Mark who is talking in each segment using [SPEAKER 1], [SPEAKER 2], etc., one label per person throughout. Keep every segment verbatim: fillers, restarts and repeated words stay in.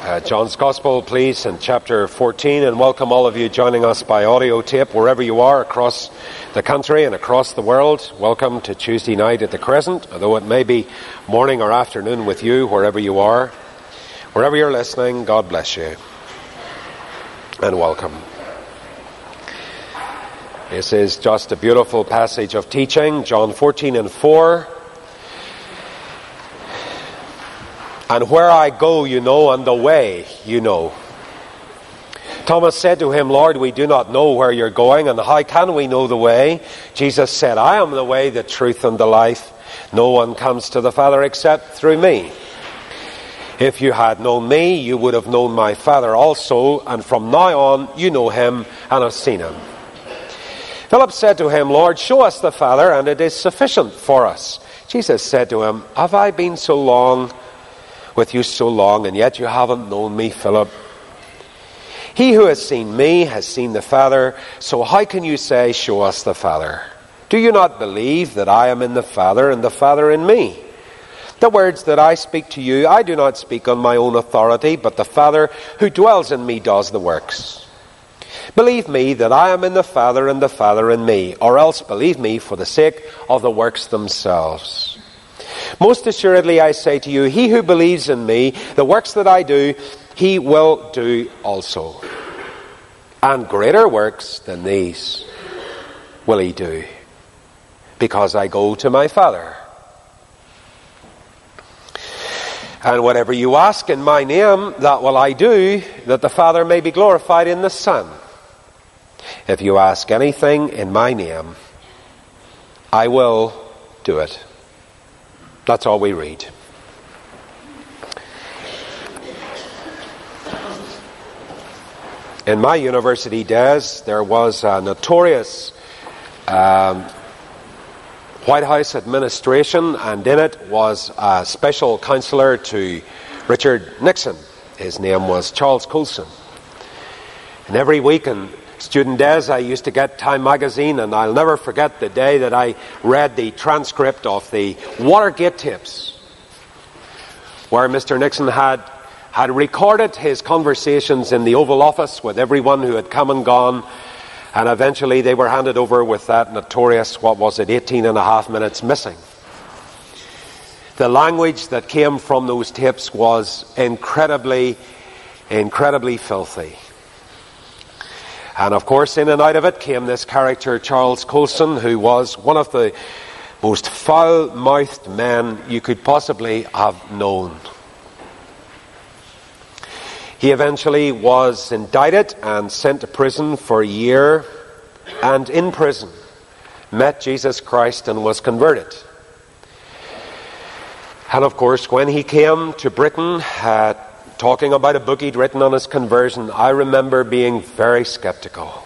[SPEAKER 1] Uh, John's Gospel, please, in chapter fourteen, and welcome all of you joining us by audio tape wherever you are across the country and across the world. Welcome to Tuesday night at the Crescent, although it may be morning or afternoon with you, wherever you are. Wherever you're listening, God bless you, and welcome. This is just a beautiful passage of teaching, John fourteen and four. And where I go, you know, and the way, you know. Thomas said to him, Lord, we do not know where you're going, and how can we know the way? Jesus said, I am the way, the truth, and the life. No one comes to the Father except through me. If you had known me, you would have known my Father also, and from now on you know him and have seen him. Philip said to him, Lord, show us the Father, and it is sufficient for us. Jesus said to him, have I been so long with you so long, and yet you haven't known me, Philip? He who has seen me has seen the Father, so how can you say, show us the Father? Do you not believe that I am in the Father, and the Father in me? The words that I speak to you, I do not speak on my own authority, but the Father who dwells in me does the works. Believe me that I am in the Father, and the Father in me, or else believe me for the sake of the works themselves. Most assuredly I say to you, he who believes in me, the works that I do, he will do also. And greater works than these will he do, because I go to my Father. And whatever you ask in my name, that will I do, that the Father may be glorified in the Son. If you ask anything in my name, I will do it. That's all we read. In my university days, there was a notorious um, White House administration, and in it was a special counselor to Richard Nixon. His name was Charles Colson. And every week in student days, I used to get Time magazine, and I'll never forget the day that I read the transcript of the Watergate tapes, where Mister Nixon had had recorded his conversations in the Oval Office with everyone who had come and gone, and eventually they were handed over with that notorious, what was it, eighteen and a half minutes missing. The language that came from those tapes was incredibly, incredibly filthy. And of course, in and out of it came this character, Charles Colson, who was one of the most foul-mouthed men you could possibly have known. He eventually was indicted and sent to prison for a year, and in prison met Jesus Christ and was converted. And of course, when he came to Britain, uh, talking about a book he'd written on his conversion, I remember being very skeptical.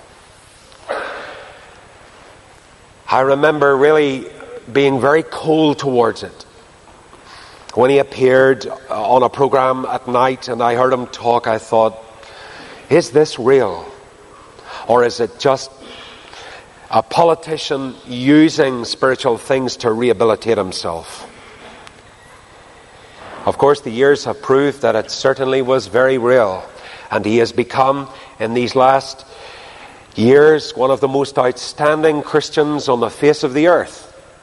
[SPEAKER 1] I remember really being very cold towards it. When he appeared on a program at night and I heard him talk, I thought, is this real? Or is it just a politician using spiritual things to rehabilitate himself? Of course, the years have proved that it certainly was very real. And he has become, in these last years, one of the most outstanding Christians on the face of the earth.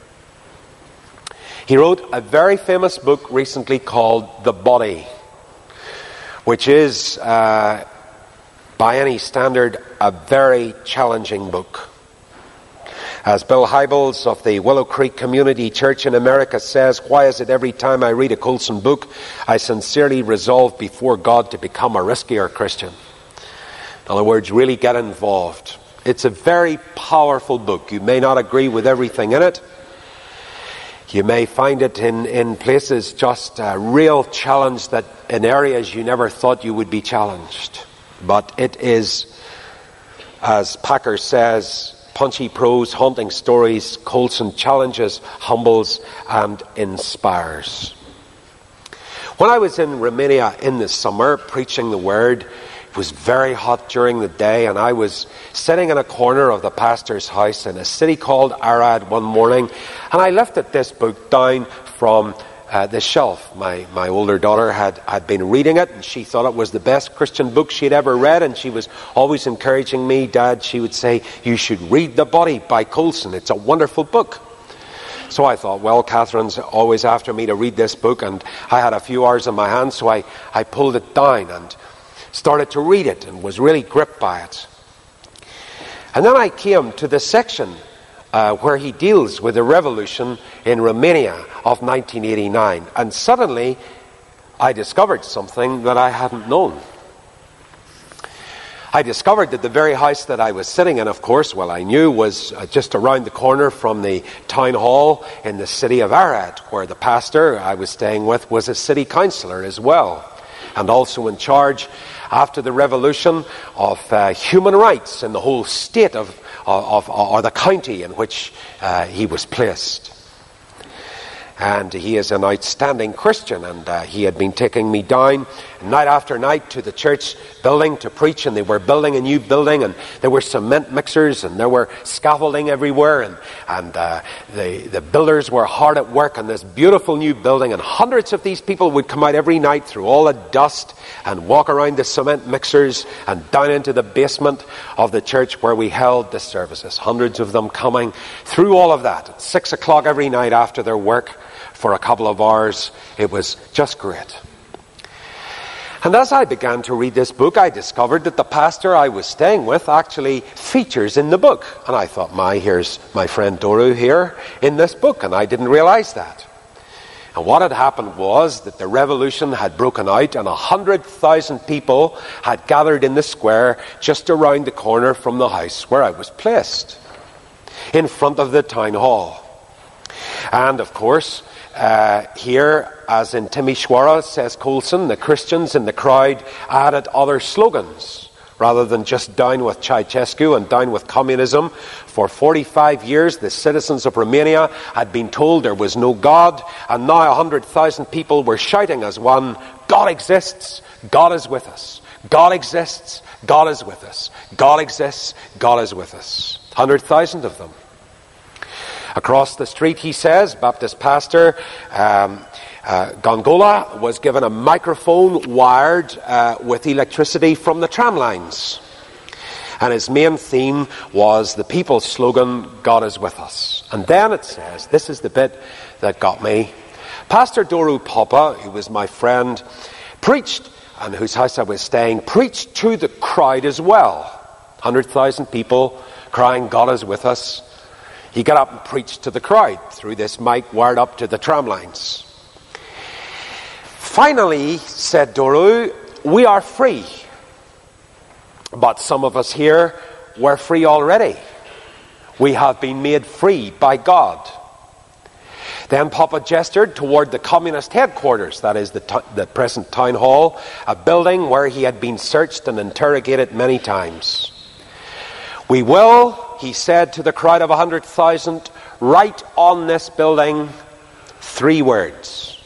[SPEAKER 1] He wrote a very famous book recently called The Body, which is, uh, by any standard, a very challenging book. As Bill Hybels of the Willow Creek Community Church in America says, why is it every time I read a Colson book, I sincerely resolve before God to become a riskier Christian? In other words, really get involved. It's a very powerful book. You may not agree with everything in it. You may find it in, in places just a real challenge, that in areas you never thought you would be challenged. But it is, as Packer says, punchy prose, haunting stories. Colson challenges, humbles, and inspires. When I was in Romania in the summer preaching the word, it was very hot during the day, and I was sitting in a corner of the pastor's house in a city called Arad one morning, and I lifted this book down from uh, the shelf. My, my older daughter had, had been reading it, and she thought it was the best Christian book she'd ever read, and she was always encouraging me. Dad, she would say, you should read The Body by Colson. It's a wonderful book. So I thought, well, Catherine's always after me to read this book, and I had a few hours in my hands, so I, I pulled it down and started to read it and was really gripped by it. And then I came to the section uh, where he deals with the revolution in Romania of nineteen eighty-nine. And suddenly I discovered something that I hadn't known. I discovered that the very house that I was sitting in, of course, well, I knew was uh, just around the corner from the town hall in the city of Arad, where the pastor I was staying with was a city councillor as well, and also in charge after the revolution of uh, human rights in the whole state of, of, of or the county in which uh, he was placed. And he is an outstanding Christian, and uh, he had been taking me down night after night to the church building to preach, and they were building a new building, and there were cement mixers, and there were scaffolding everywhere, and, and uh, the, the builders were hard at work on this beautiful new building, and hundreds of these people would come out every night through all the dust and walk around the cement mixers and down into the basement of the church where we held the services. Hundreds of them coming through all of that at six o'clock every night after their work for a couple of hours. It was just great. And as I began to read this book, I discovered that the pastor I was staying with actually features in the book. And I thought, my, here's my friend Doru here in this book, and I didn't realize that. And what had happened was that the revolution had broken out, and a hundred thousand people had gathered in the square just around the corner from the house where I was placed, in front of the town hall. And of course, Uh, here, as in Timisoara, says Colson, the Christians in the crowd added other slogans. Rather than just down with Ceausescu and down with communism, for forty-five years the citizens of Romania had been told there was no God, and now a hundred thousand people were shouting as one, God exists, God is with us. God exists, God is with us. God exists, God is with us. A hundred thousand of them. Across the street, he says, Baptist pastor um, uh, Gongola was given a microphone wired uh, with electricity from the tram lines. And his main theme was the people's slogan, God is with us. And then it says, this is the bit that got me, Pastor Doru Papa, who was my friend, preached, and whose house I was staying, preached to the crowd as well. one hundred thousand people crying, God is with us. He got up and preached to the crowd through this mic wired up to the tram lines. Finally, said Doru, we are free. But some of us here were free already. We have been made free by God. Then Papa gestured toward the communist headquarters, that is the, t- the present town hall, a building where he had been searched and interrogated many times. We will, he said to the crowd of a hundred thousand, write on this building three words.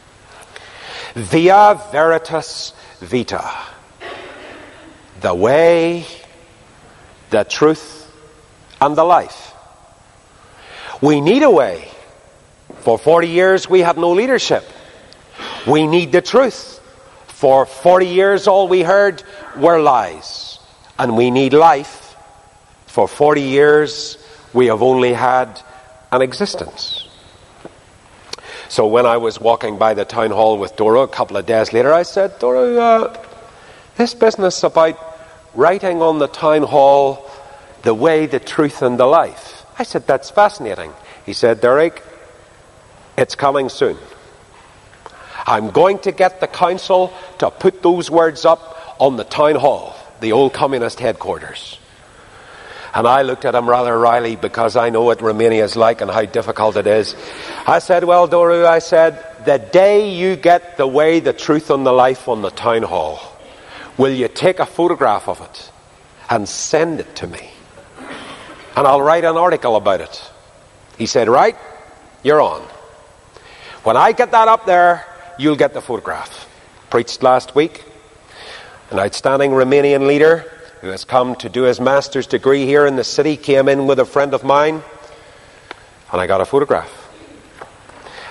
[SPEAKER 1] Via Veritas Vita. The way, the truth, and the life. We need a way. For forty years we had no leadership. We need the truth. For forty years all we heard were lies. And we need life. For forty years, we have only had an existence. So when I was walking by the town hall with Dora a couple of days later, I said, Dora, uh, this business about writing on the town hall the way, the truth, and the life. I said, that's fascinating. He said, Derek, it's coming soon. I'm going to get the council to put those words up on the town hall, the old communist headquarters. And I looked at him rather wryly because I know what Romania is like and how difficult it is. I said, well, Doru, I said, the day you get the way, the truth, and the life on the town hall, will you take a photograph of it and send it to me? And I'll write an article about it. He said, right, you're on. When I get that up there, you'll get the photograph. Preached last week. An outstanding Romanian leader who has come to do his master's degree here in the city, came in with a friend of mine, and I got a photograph.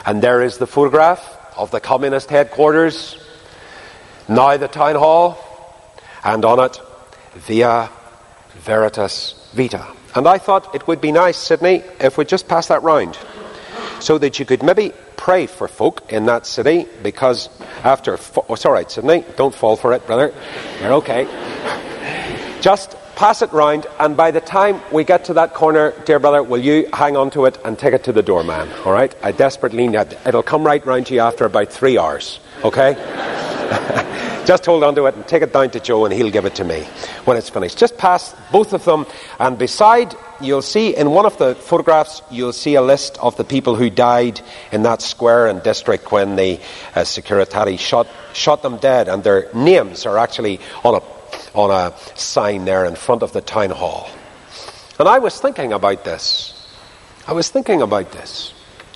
[SPEAKER 1] And there is the photograph of the communist headquarters, now the town hall, and on it, Via Veritas Vita. And I thought it would be nice, Sydney, if we just pass that round, so that you could maybe pray for folk in that city, because after... Fo- oh, it's all right, Sydney, don't fall for it, brother. You're okay. Just pass it round, and by the time we get to that corner, dear brother, will you hang on to it and take it to the doorman, all right? I desperately need it. It'll come right round to you after about three hours, okay? Just hold on to it and take it down to Joe, and he'll give it to me when it's finished. Just pass both of them, and beside, you'll see in one of the photographs, you'll see a list of the people who died in that square and district when the uh, Securitati shot shot them dead, and their names are actually on a on a sign there in front of the town hall. And I was thinking about this. I was thinking about this.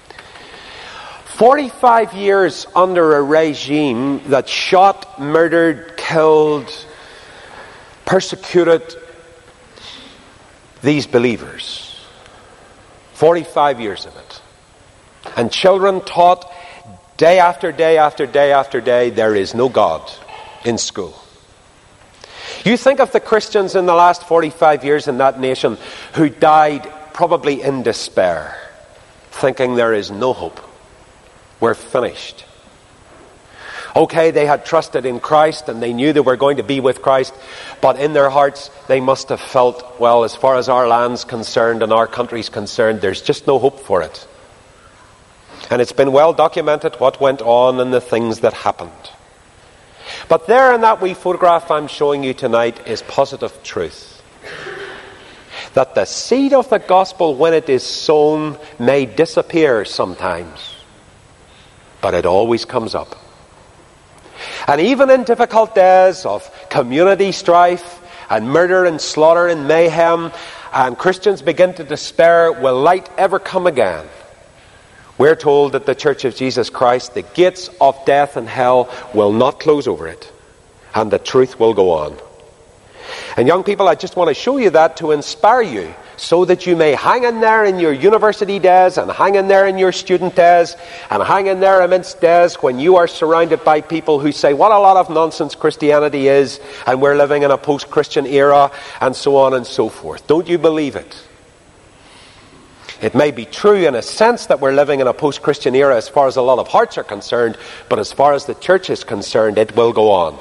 [SPEAKER 1] forty-five years under a regime that shot, murdered, killed, persecuted these believers. forty-five years of it. And children taught day after day after day after day, there is no God in school. You think of the Christians in the last forty-five years in that nation who died probably in despair, thinking there is no hope. We're finished. Okay, they had trusted in Christ and they knew they were going to be with Christ, but in their hearts they must have felt, well, as far as our land's concerned and our country's concerned, there's just no hope for it. And it's been well documented what went on and the things that happened. But there in that wee photograph I'm showing you tonight is positive truth. That the seed of the gospel, when it is sown, may disappear sometimes, but it always comes up. And even in difficult days of community strife and murder and slaughter and mayhem, and Christians begin to despair, will light ever come again? We're told that the Church of Jesus Christ, the gates of death and hell will not close over it, and the truth will go on. And young people, I just want to show you that to inspire you, so that you may hang in there in your university days, and hang in there in your student days, and hang in there amidst days when you are surrounded by people who say what a lot of nonsense Christianity is, and we're living in a post-Christian era, and so on and so forth. Don't you believe it? It may be true in a sense that we're living in a post-Christian era as far as a lot of hearts are concerned, but as far as the church is concerned, it will go on.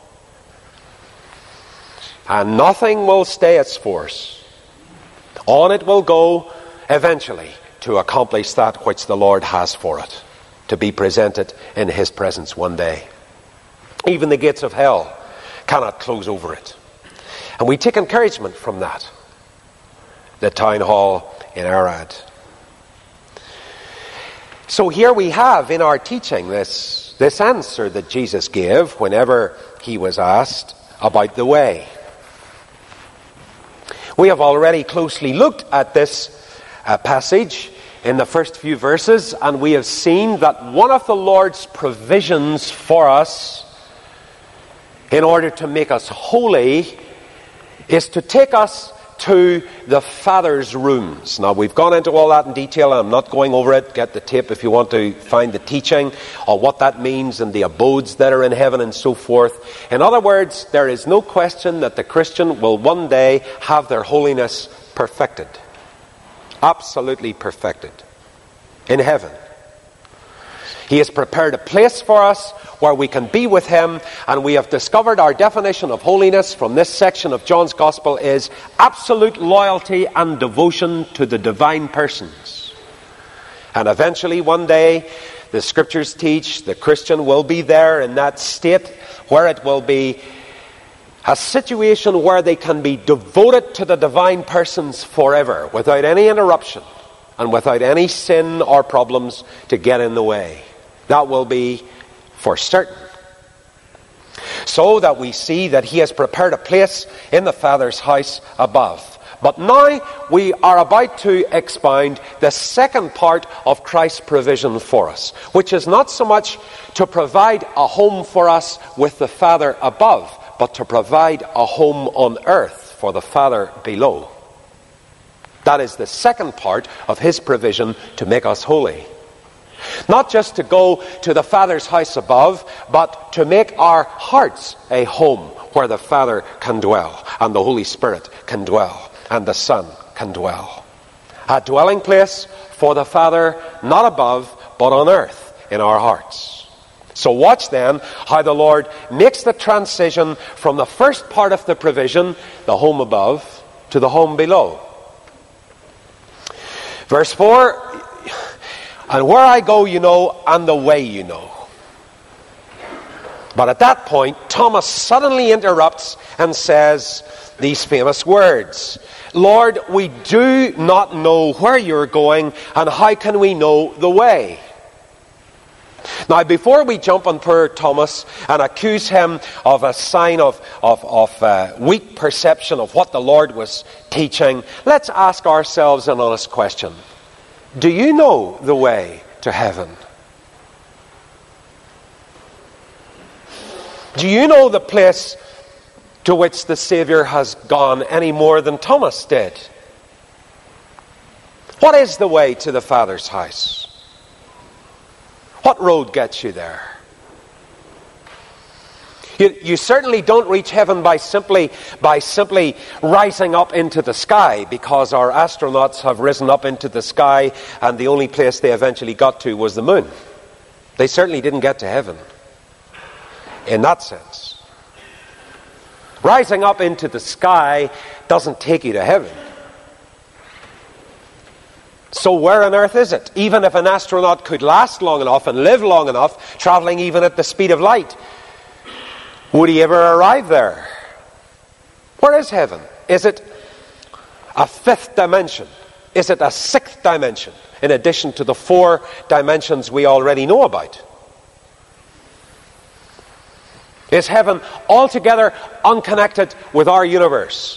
[SPEAKER 1] And nothing will stay its course. On it will go eventually to accomplish that which the Lord has for it, to be presented in His presence one day. Even the gates of hell cannot close over it. And we take encouragement from that. The town hall in Arad. So here we have in our teaching this, this answer that Jesus gave whenever He was asked about the way. We have already closely looked at this uh, passage in the first few verses, and we have seen that one of the Lord's provisions for us in order to make us holy is to take us to the Father's rooms. Now, we've gone into all that in detail, and I'm not going over it. Get the tape if you want to find the teaching on what that means and the abodes that are in heaven and so forth. In other words, there is no question that the Christian will one day have their holiness perfected. Absolutely perfected. In heaven. He has prepared a place for us where we can be with Him, and we have discovered our definition of holiness from this section of John's Gospel is absolute loyalty and devotion to the divine persons. And eventually one day, the Scriptures teach, the Christian will be there in that state where it will be a situation where they can be devoted to the divine persons forever, without any interruption and without any sin or problems to get in the way. That will be for certain. So that we see that He has prepared a place in the Father's house above. But now we are about to expound the second part of Christ's provision for us, which is not so much to provide a home for us with the Father above, but to provide a home on earth for the Father below. That is the second part of His provision to make us holy. Not just to go to the Father's house above, but to make our hearts a home where the Father can dwell, and the Holy Spirit can dwell, and the Son can dwell. A dwelling place for the Father, not above, but on earth in our hearts. So watch then how the Lord makes the transition from the first part of the provision, the home above, to the home below. Verse four, and where I go you know, and the way you know. But at that point, Thomas suddenly interrupts and says these famous words, Lord, we do not know where you're going, and how can we know the way? Now, before we jump on poor Thomas and accuse him of a sign of, of, of uh, weak perception of what the Lord was teaching, let's ask ourselves an honest question. Do you know the way to heaven? Do you know the place to which the Saviour has gone any more than Thomas did? What is the way to the Father's house? What road gets you there? You, you certainly don't reach heaven by simply, by simply rising up into the sky, because our astronauts have risen up into the sky and the only place they eventually got to was the moon. They certainly didn't get to heaven in that sense. Rising up into the sky doesn't take you to heaven. So where on earth is it? Even if an astronaut could last long enough and live long enough, traveling even at the speed of light, would he ever arrive there? Where is heaven? Is it a fifth dimension? Is it a sixth dimension, in addition to the four dimensions we already know about? Is heaven altogether unconnected with our universe?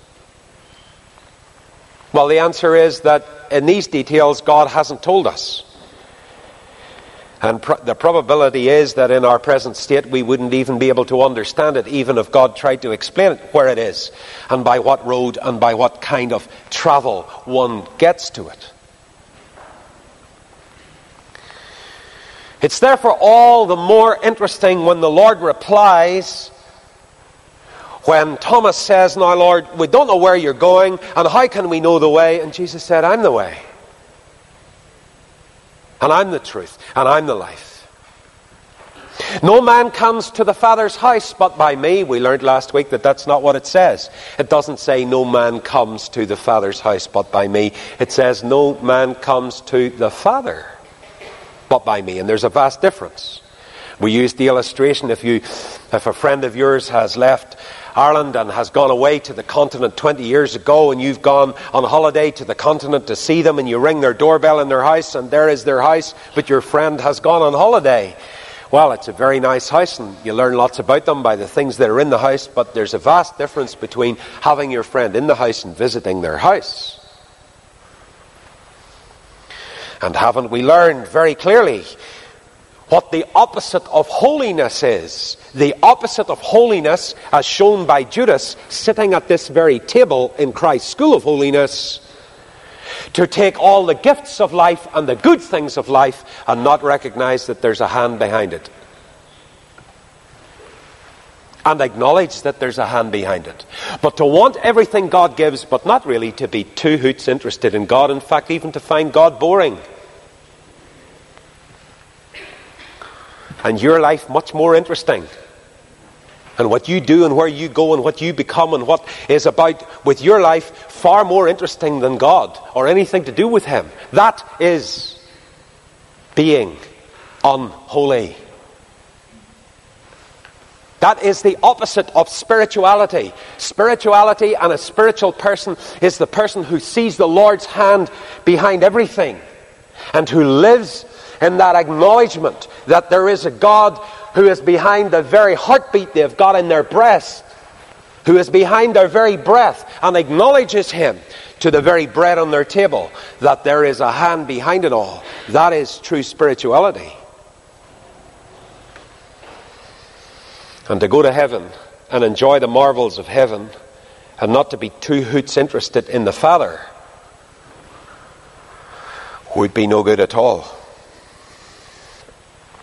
[SPEAKER 1] Well, the answer is that in these details, God hasn't told us. And pro- the probability is that in our present state, we wouldn't even be able to understand it, even if God tried to explain it, where it is, and by what road, and by what kind of travel one gets to it. It's therefore all the more interesting when the Lord replies, when Thomas says, now Lord, we don't know where you're going, and how can we know the way? And Jesus said, I'm the way. And I'm the truth, and I'm the life. No man comes to the Father's house but by me. We learned last week that that's not what it says. It doesn't say no man comes to the Father's house but by me. It says no man comes to the Father but by me. And there's a vast difference. We used the illustration, if you, if a friend of yours has left Ireland and has gone away to the continent twenty years ago, and you've gone on holiday to the continent to see them, and you ring their doorbell in their house, and there is their house, but your friend has gone on holiday. Well, it's a very nice house, and you learn lots about them by the things that are in the house, but there's a vast difference between having your friend in the house and visiting their house. And haven't we learned very clearly what the opposite of holiness is? The opposite of holiness, as shown by Judas sitting at this very table in Christ's school of holiness, to take all the gifts of life and the good things of life and not recognize that there's a hand behind it. And acknowledge that there's a hand behind it. But to want everything God gives, but not really to be two hoots interested in God. In fact, even to find God boring. And your life much more interesting. And what you do and where you go and what you become and what is about with your life far more interesting than God or anything to do with Him. That is being unholy. That is the opposite of spirituality. Spirituality and a spiritual person is the person who sees the Lord's hand behind everything and who lives in that acknowledgement that there is a God who is behind the very heartbeat they've got in their breast, who is behind their very breath, and acknowledges Him to the very bread on their table, that there is a hand behind it all. That is true spirituality. And to go to heaven and enjoy the marvels of heaven and not to be two hoots interested in the Father would be no good at all.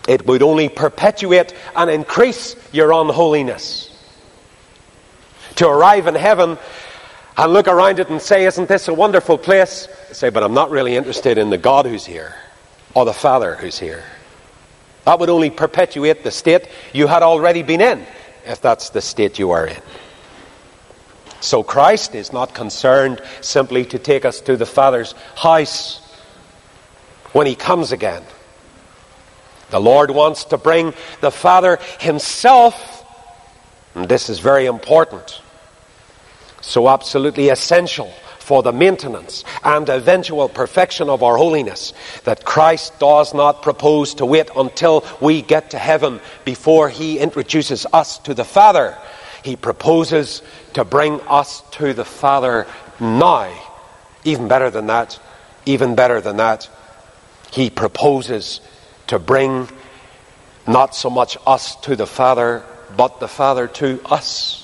[SPEAKER 1] It would only perpetuate and increase your unholiness. To arrive in heaven and look around it and say, isn't this a wonderful place? Say, but I'm not really interested in the God who's here or the Father who's here. That would only perpetuate the state you had already been in, if that's the state you are in. So Christ is not concerned simply to take us to the Father's house when he comes again. The Lord wants to bring the Father himself, and this is very important, so absolutely essential for the maintenance and eventual perfection of our holiness, that Christ does not propose to wait until we get to heaven before he introduces us to the Father. He proposes to bring us to the Father now. Even better than that, even better than that, he proposes to bring not so much us to the Father, but the Father to us.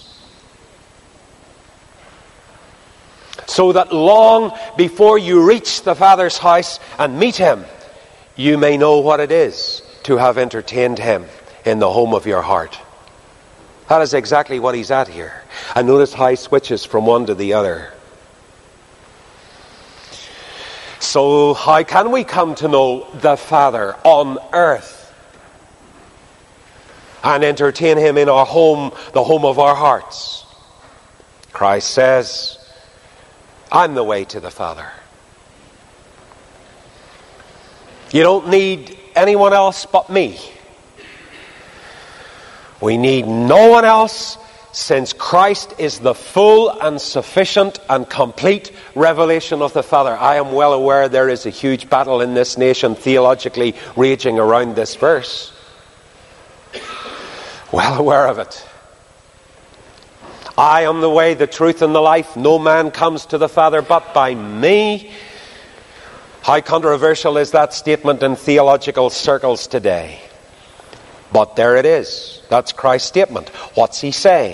[SPEAKER 1] So that long before you reach the Father's house and meet him, you may know what it is to have entertained him in the home of your heart. That is exactly what he's at here. And notice how he switches from one to the other. So how can we come to know the Father on earth and entertain him in our home, the home of our hearts? Christ says, I'm the way to the Father. You don't need anyone else but me. We need no one else, since Christ is the full and sufficient and complete revelation of the Father. I am well aware there is a huge battle in this nation theologically raging around this verse. Well aware of it. I am the way, the truth, and the life. No man comes to the Father but by me. How controversial is that statement in theological circles today? But there it is. That's Christ's statement. What's he saying?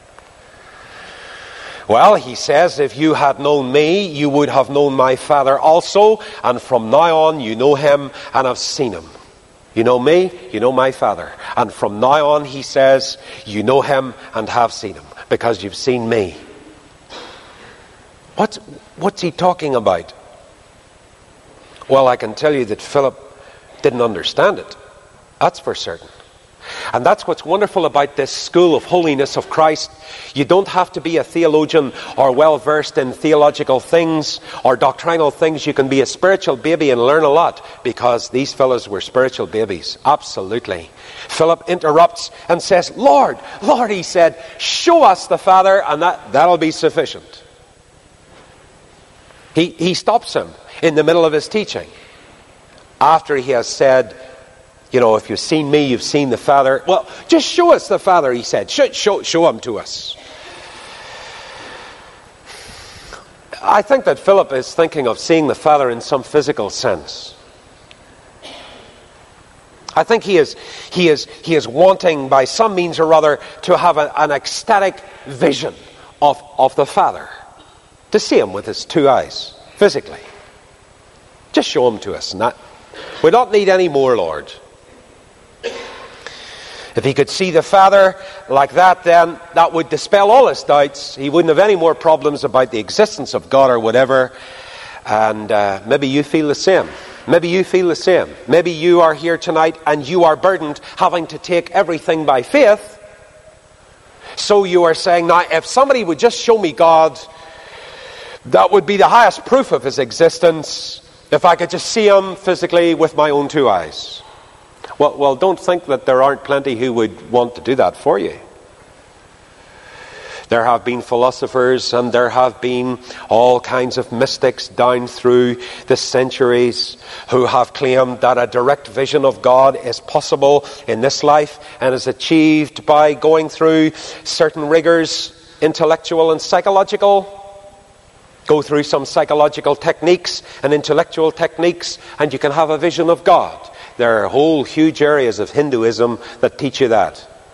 [SPEAKER 1] Well, he says, if you had known me, you would have known my Father also, and from now on you know him and have seen him. You know me, you know my Father. And from now on, he says, you know him and have seen him, because you've seen me. What's, what's he talking about? Well, I can tell you that Philip didn't understand it. That's for certain. And that's what's wonderful about this school of holiness of Christ. You don't have to be a theologian or well versed in theological things or doctrinal things. You can be a spiritual baby and learn a lot, because these fellows were spiritual babies. Absolutely. Philip interrupts and says, Lord, Lord, he said, show us the Father, and that, that'll be sufficient. He, he stops him in the middle of his teaching after he has said, you know, if you've seen me, you've seen the Father. Well, just show us the Father, he said. Show, show, show him to us. I think that Philip is thinking of seeing the Father in some physical sense. I think he is, he is, he is wanting, by some means or other, to have a, an ecstatic vision of, of the Father. To see him with his two eyes, physically. Just show him to us. And that, we don't need any more, Lord. If he could see the Father like that, then that would dispel all his doubts. He wouldn't have any more problems about the existence of God or whatever. And uh, maybe you feel the same. Maybe you feel the same. Maybe you are here tonight and you are burdened having to take everything by faith. So you are saying, now if somebody would just show me God, that would be the highest proof of his existence, if I could just see him physically with my own two eyes. Well, well, don't think that there aren't plenty who would want to do that for you. There have been philosophers and there have been all kinds of mystics down through the centuries who have claimed that a direct vision of God is possible in this life and is achieved by going through certain rigors, intellectual and psychological. Go through some psychological techniques and intellectual techniques and you can have a vision of God. There are whole huge areas of Hinduism that teach you that.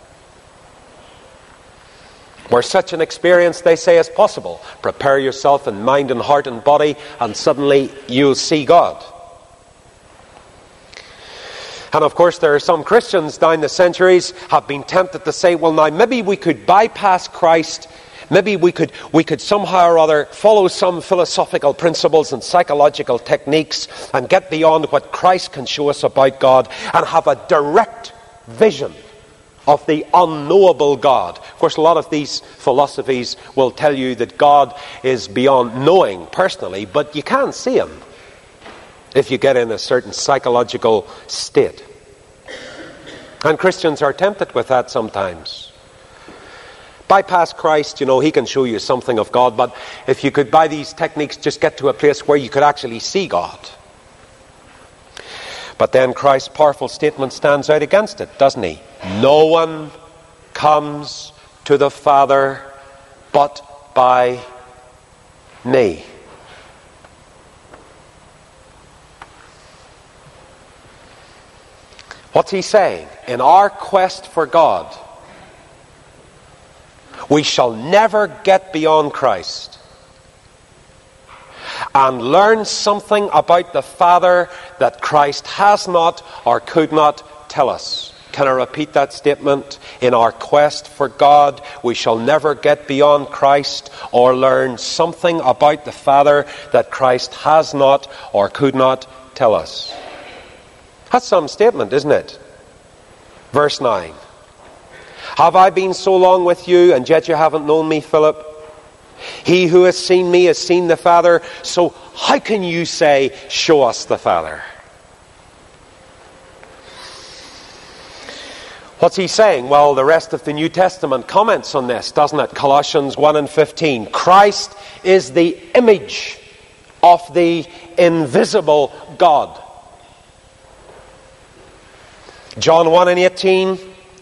[SPEAKER 1] Where such an experience, they say, is possible. Prepare yourself in mind and heart and body, and suddenly you'll see God. And of course there are some Christians down the centuries have been tempted to say, well now maybe we could bypass Christ, maybe we could we could somehow or other follow some philosophical principles and psychological techniques and get beyond what Christ can show us about God and have a direct vision of the unknowable God. Of course, a lot of these philosophies will tell you that God is beyond knowing personally, but you can see him if you get in a certain psychological state. And Christians are tempted with that sometimes. Bypass Christ, you know, he can show you something of God, but if you could, by these techniques, just get to a place where you could actually see God. But then Christ's powerful statement stands out against it, doesn't he? No one comes to the Father but by me. What's he saying? In our quest for God, we shall never get beyond Christ and learn something about the Father that Christ has not or could not tell us. Can I repeat that statement? In our quest for God, we shall never get beyond Christ or learn something about the Father that Christ has not or could not tell us. That's some statement, isn't it? Verse nine. Have I been so long with you, and yet you haven't known me, Philip? He who has seen me has seen the Father. So how can you say, show us the Father? What's he saying? Well, the rest of the New Testament comments on this, doesn't it? Colossians one and fifteen. Christ is the image of the invisible God. John one and eighteen.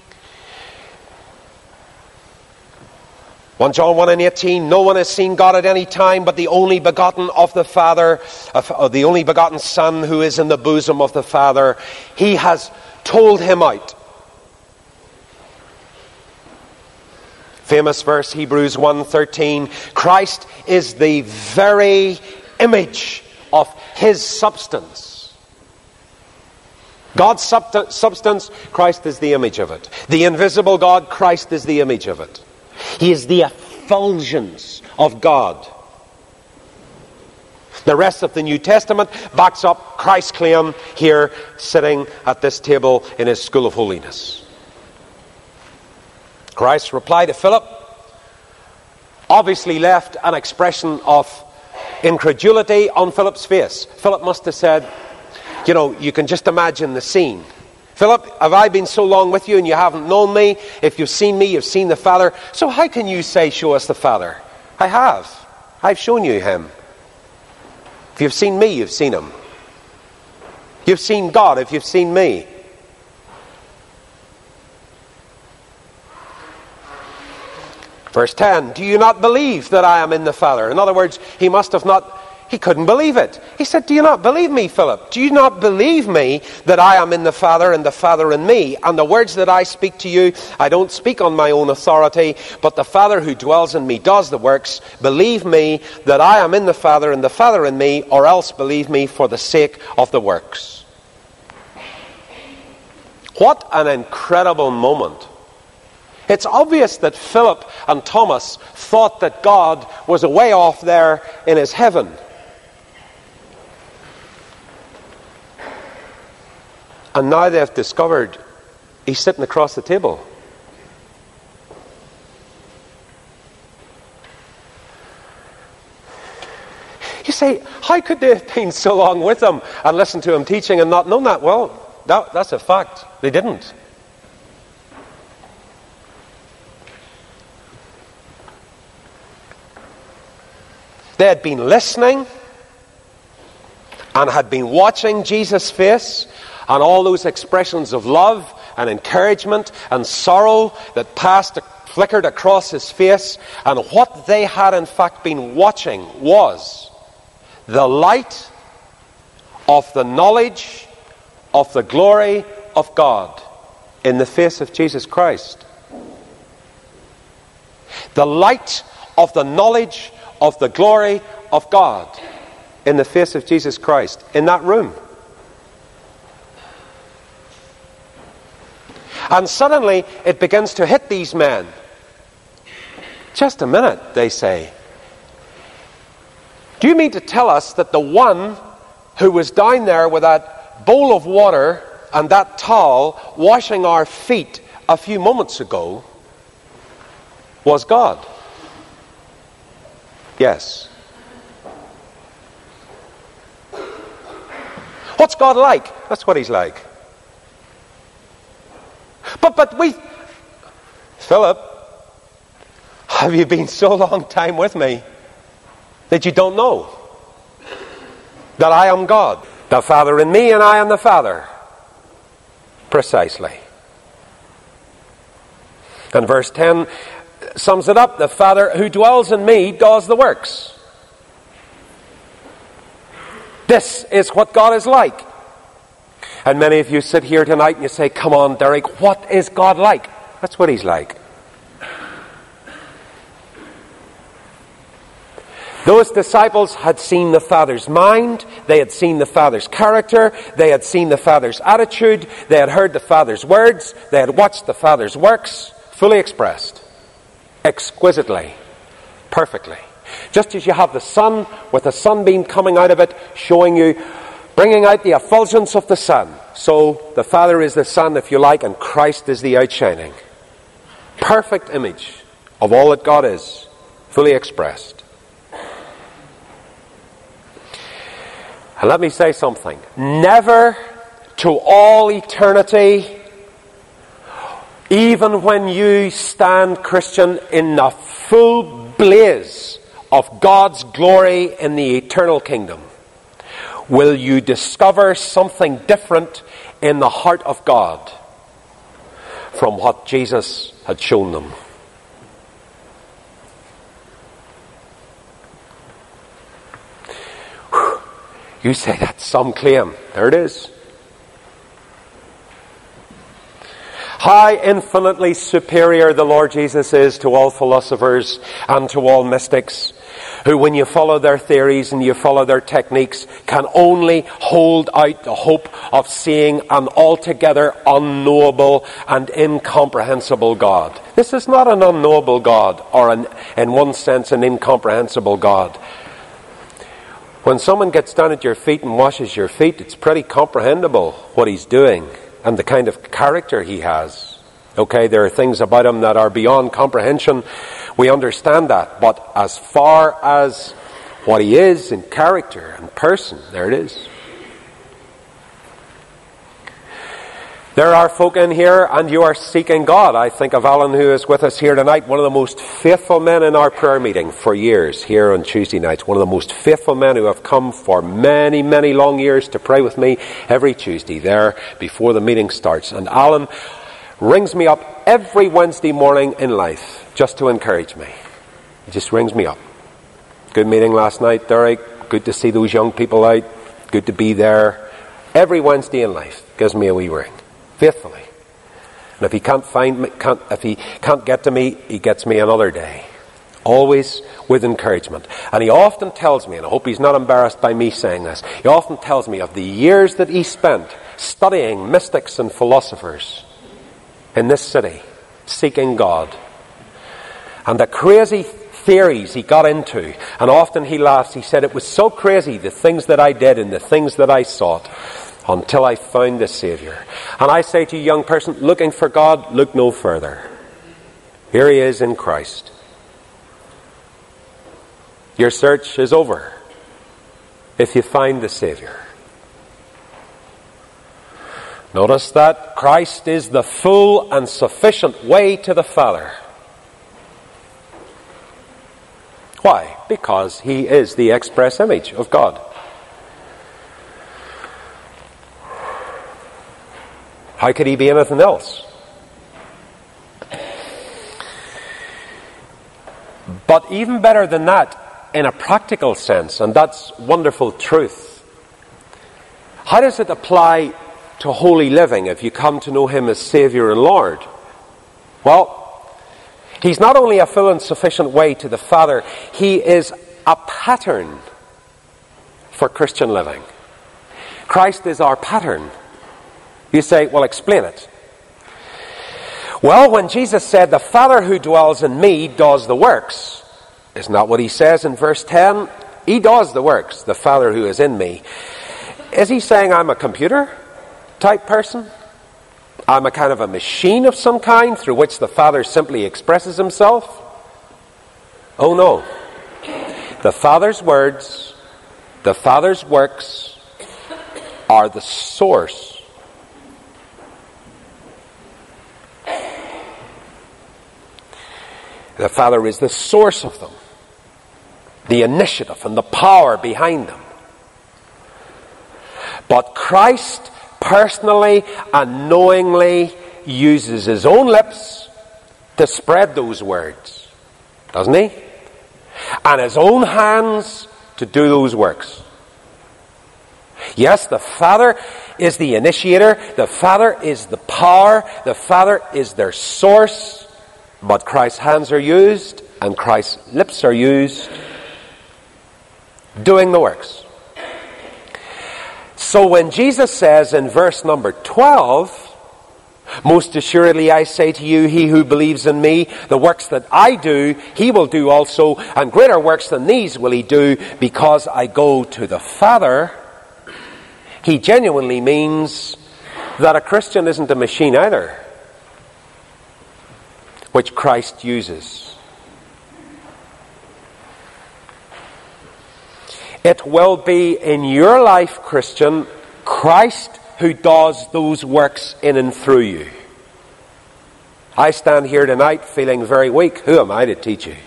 [SPEAKER 1] First John one and eighteen, no one has seen God at any time but the only begotten of the Father, uh, the only begotten Son who is in the bosom of the Father. He has told him out. Famous verse, Hebrews one thirteen. Christ is the very image of his substance. God's subst- substance, Christ is the image of it. The invisible God, Christ is the image of it. He is the effulgence of God. The rest of the New Testament backs up Christ's claim here, sitting at this table in his school of holiness. Christ's reply to Philip obviously left an expression of incredulity on Philip's face. Philip must have said, you know, you can just imagine the scene. Philip, have I been so long with you and you haven't known me? If you've seen me, you've seen the Father. So how can you say, show us the Father? I have. I've shown you him. If you've seen me, you've seen him. You've seen God if you've seen me. Verse ten, do you not believe that I am in the Father? In other words, he must have not... He couldn't believe it. He said, do you not believe me, Philip? Do you not believe me that I am in the Father and the Father in me? And the words that I speak to you, I don't speak on my own authority, but the Father who dwells in me does the works. Believe me that I am in the Father and the Father in me, or else believe me for the sake of the works. What an incredible moment. It's obvious that Philip and Thomas thought that God was away off there in his heaven. And now they've discovered he's sitting across the table. You say, how could they have been so long with him and listened to him teaching and not known that? Well, that, that's a fact. They didn't. They had been listening and had been watching Jesus' face and all those expressions of love and encouragement and sorrow that passed, flickered across his face. And what they had in fact been watching was the light of the knowledge of the glory of God in the face of Jesus Christ. The light of the knowledge of the glory of God in the face of Jesus Christ in that room. And suddenly it begins to hit these men. Just a minute, they say. Do you mean to tell us that the one who was down there with that bowl of water and that towel washing our feet a few moments ago was God? Yes. What's God like? That's what he's like. But but we... Philip, have you been so long time with me that you don't know that I am God? The Father in me and I am the Father. Precisely. And verse ten sums it up. The Father who dwells in me does the works. This is what God is like. And many of you sit here tonight and you say, come on, Derek, what is God like? That's what he's like. Those disciples had seen the Father's mind, they had seen the Father's character, they had seen the Father's attitude, they had heard the Father's words, they had watched the Father's works, fully expressed, exquisitely, perfectly. Just as you have the sun with a sunbeam coming out of it, showing you, bringing out the effulgence of the sun. So the Father is the sun, if you like, and Christ is the outshining. Perfect image of all that God is, fully expressed. And let me say something. Never to all eternity, even when you stand, Christian, in the full blaze of God's glory in the eternal kingdom, will you discover something different in the heart of God from what Jesus had shown them. Whew. You say that's some claim. There it is. How infinitely superior the Lord Jesus is to all philosophers and to all mystics, who, when you follow their theories and you follow their techniques, can only hold out the hope of seeing an altogether unknowable and incomprehensible God. This is not an unknowable God, or an, in one sense an incomprehensible God. When someone gets down at your feet and washes your feet, it's pretty comprehensible what he's doing and the kind of character he has. Okay, there are things about him that are beyond comprehension. We understand that. But as far as what he is in character and person, there it is. There are folk in here and you are seeking God. I think of Alan, who is with us here tonight, one of the most faithful men in our prayer meeting for years here on Tuesday nights. One of the most faithful men who have come for many, many long years to pray with me every Tuesday there before the meeting starts. And Alan rings me up every Wednesday morning in life just to encourage me. He just rings me up. Good meeting last night, Derek. Good to see those young people out. Good to be there. Every Wednesday in life gives me a wee ring. Faithfully. And if he can't find me, can't, if he can't get to me, he gets me another day. Always with encouragement. And he often tells me, and I hope he's not embarrassed by me saying this, he often tells me of the years that he spent studying mystics and philosophers in this city, seeking God. And the crazy theories he got into. And often he laughs. He said, it was so crazy, the things that I did and the things that I sought, until I found the Saviour. And I say to you, young person, looking for God, look no further. Here he is in Christ. Your search is over if you find the Saviour. Notice that Christ is the full and sufficient way to the Father. Why? Because he is the express image of God. How could he be anything else? But even better than that, in a practical sense, and that's wonderful truth, how does it apply to holy living if you come to know him as Saviour and Lord? Well, he's not only a full and sufficient way to the Father, he is a pattern for Christian living. Christ is our pattern. You say, well, explain it. Well, when Jesus said, the Father who dwells in me does the works, isn't that what he says in verse ten? He does the works, the Father who is in me. Is he saying I'm a computer type person? I'm a kind of a machine of some kind through which the Father simply expresses himself? Oh no. The Father's words, the Father's works are the source. The Father is the source of them, the initiative and the power behind them. But Christ personally and knowingly uses his own lips to spread those words, doesn't he? And his own hands to do those works. Yes, the Father is the initiator, the Father is the power, the Father is their source, but Christ's hands are used and Christ's lips are used doing the works. So when Jesus says in verse number twelve, most assuredly I say to you, he who believes in me, the works that I do, he will do also, and greater works than these will he do, because I go to the Father, he genuinely means that a Christian isn't a machine either, which Christ uses. It will be in your life, Christian, Christ who does those works in and through you. I stand here tonight feeling very weak. Who am I to teach you?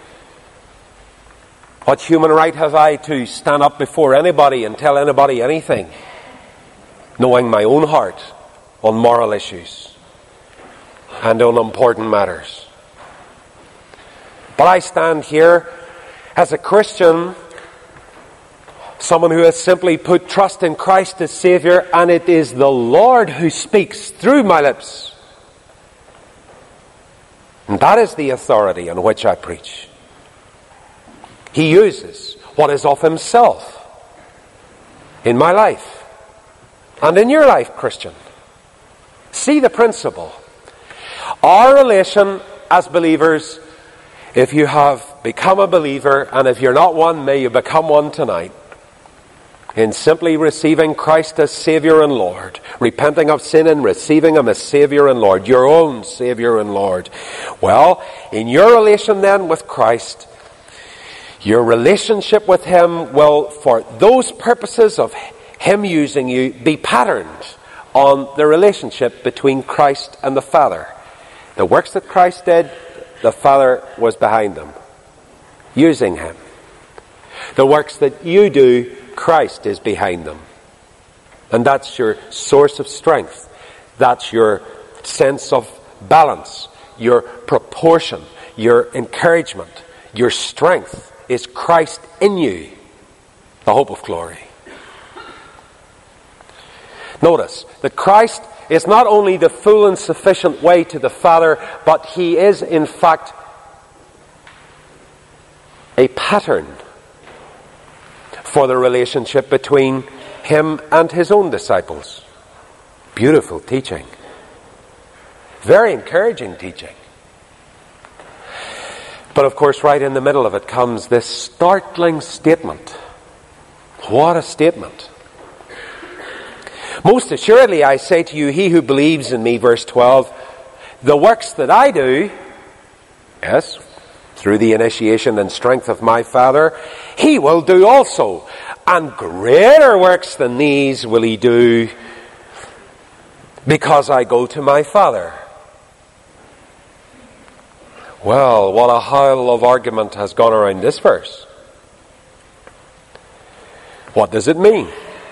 [SPEAKER 1] What human right have I to stand up before anybody and tell anybody anything, knowing my own heart on moral issues and on important matters? But I stand here as a Christian, someone who has simply put trust in Christ as Savior, and it is the Lord who speaks through my lips. And that is the authority on which I preach. He uses what is of himself in my life and in your life, Christian. See the principle. Our relation as believers, if you have become a believer, and if you're not one, may you become one tonight, in simply receiving Christ as Savior and Lord, repenting of sin and receiving Him as Savior and Lord, your own Savior and Lord. Well, in your relation then with Christ, your relationship with Him will, for those purposes of Him using you, be patterned on the relationship between Christ and the Father. The works that Christ did, the Father was behind them, using Him. The works that you do, Christ is behind them. And that's your source of strength. That's your sense of balance, your proportion, your encouragement, your strength is Christ in you, the hope of glory. Notice that Christ is not only the full and sufficient way to the Father, but He is in fact a pattern for the relationship between Him and His own disciples. Beautiful teaching. Very encouraging teaching. But of course, right in the middle of it comes this startling statement. What a statement. Most assuredly, I say to you, he who believes in me, verse twelve, the works that I do, yes, through the initiation and strength of my Father, he will do also. And greater works than these will he do, because I go to my Father. Well, what a howl of argument has gone around this verse. What does it mean?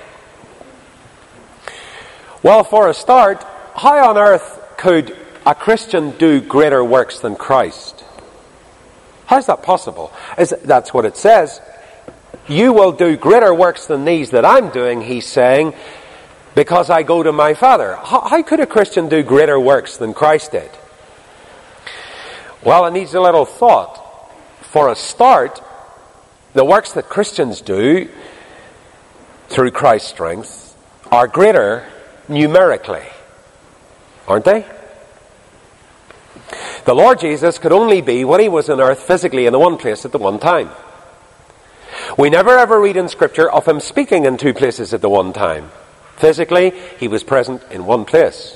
[SPEAKER 1] Well, for a start, how on earth could a Christian do greater works than Christ? How is that possible? Is, that's what it says. You will do greater works than these that I'm doing, he's saying, because I go to my Father. How, how could a Christian do greater works than Christ did? Well, it needs a little thought. For a start, the works that Christians do through Christ's strength are greater numerically, aren't they? The Lord Jesus could only be, when he was on earth, physically in the one place at the one time. We never ever read in Scripture of him speaking in two places at the one time. Physically, he was present in one place.